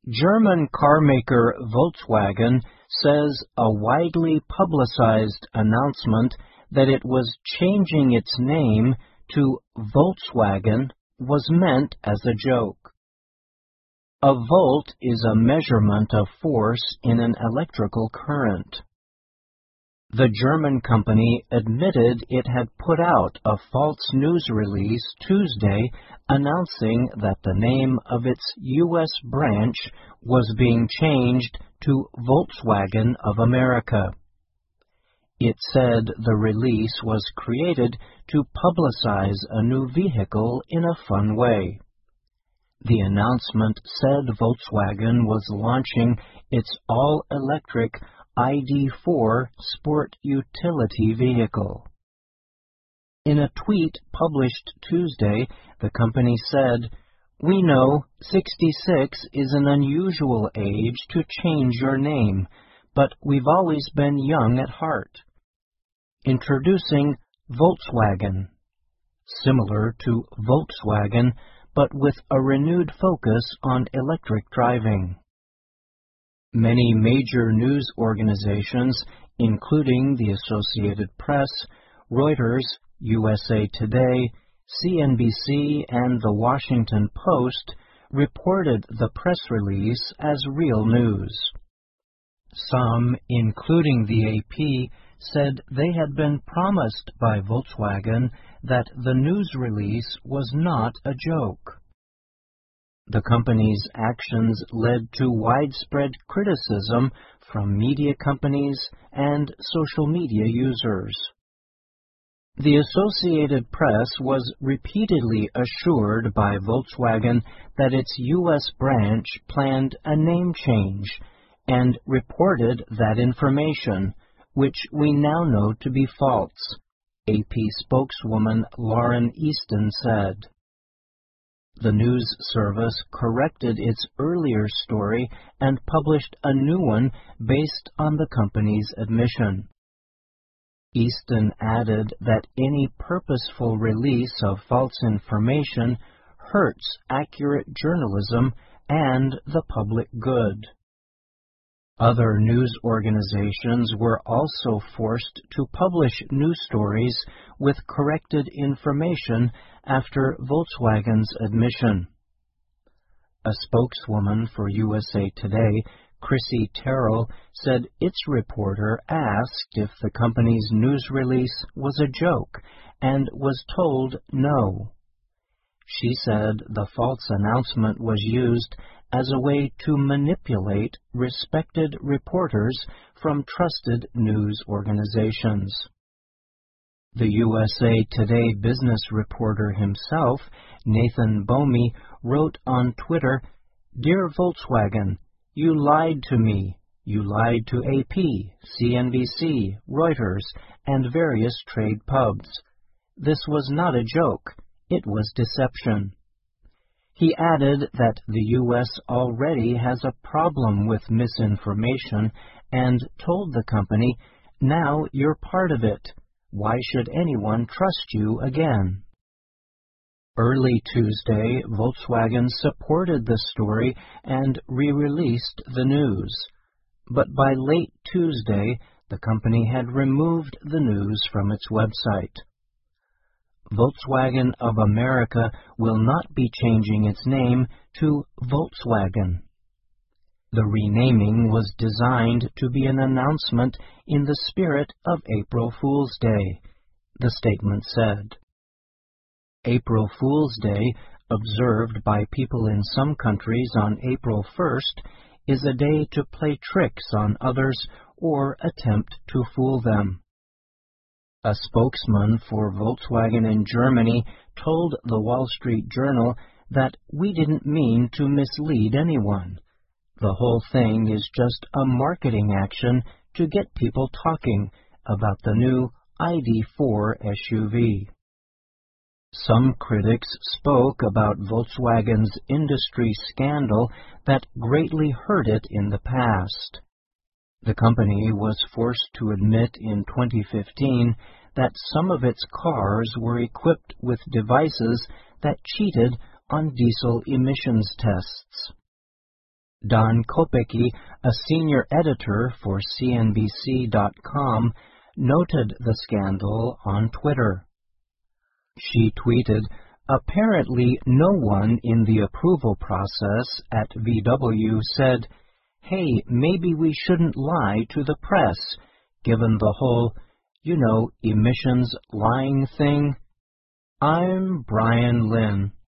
German carmaker Volkswagen says a widely publicized announcement that it was changing its name to Volkswagen was meant as a joke. A volt is a measurement of force in an electrical current. The German company admitted it had put out a false news release Tuesday announcing that the name of its U.S. branch was being changed to Volkswagen of America. It said the release was created to publicize a new vehicle in a fun way. The announcement said Volkswagen was launching its all-electric ID.4 sport utility vehicle. In a tweet published Tuesday, the company said, "We know 66 is an unusual age to change your name, but we've always been young at heart." Introducing Volkswagen, similar to Volkswagen, but with a renewed focus on electric driving. Many major news organizations, including the Associated Press, Reuters, USA Today, CNBC, and The Washington Post, reported the press release as real news. Some, including the AP, said they had been promised by Volkswagen that the news release was not a joke. The company's actions led to widespread criticism from media companies and social media users. The Associated Press was repeatedly assured by Volkswagen that its U.S. branch planned a name change and reported that information, which we now know to be false, AP spokeswoman Lauren Easton said. The news service corrected its earlier story and published a new one based on the company's admission. Easton added that any purposeful release of false information hurts accurate journalism and the public good. Other news organizations were also forced to publish news stories with corrected information after Volkswagen's admission. A spokeswoman for USA Today, Chrissy Terrell, said its reporter asked if the company's news release was a joke and was told no. She said the false announcement was used as a way to manipulate respected reporters from trusted news organizations. The USA Today business reporter himself, Nathan Bomey, wrote on Twitter, "Dear Volkswagen, you lied to me. You lied to AP, CNBC, Reuters, and various trade pubs. This was not a joke. It was deception." He added that the U.S. already has a problem with misinformation and told the company, "Now you're part of it. Why should anyone trust you again?" Early Tuesday, Volkswagen supported the story and re-released the news. But by late Tuesday, the company had removed the news from its website. Volkswagen of America will not be changing its name to Volkswagen. The renaming was designed to be an announcement in the spirit of April Fool's Day, the statement said. April Fool's Day, observed by people in some countries on April 1st, is a day to play tricks on others or attempt to fool them. A spokesman for Volkswagen in Germany told the Wall Street Journal that "we didn't mean to mislead anyone. The whole thing is just a marketing action to get people talking about the new ID.4 SUV." Some critics spoke about Volkswagen's industry scandal that greatly hurt it in the past. The company was forced to admit in 2015 that some of its cars were equipped with devices that cheated on diesel emissions tests. Don Kopecky, a senior editor for CNBC.com, noted the scandal on Twitter. She tweeted, "Apparently no one in the approval process at VW said, 'Hey, maybe we shouldn't lie to the press,' given the whole, emissions lying thing. I'm Brian Lynn."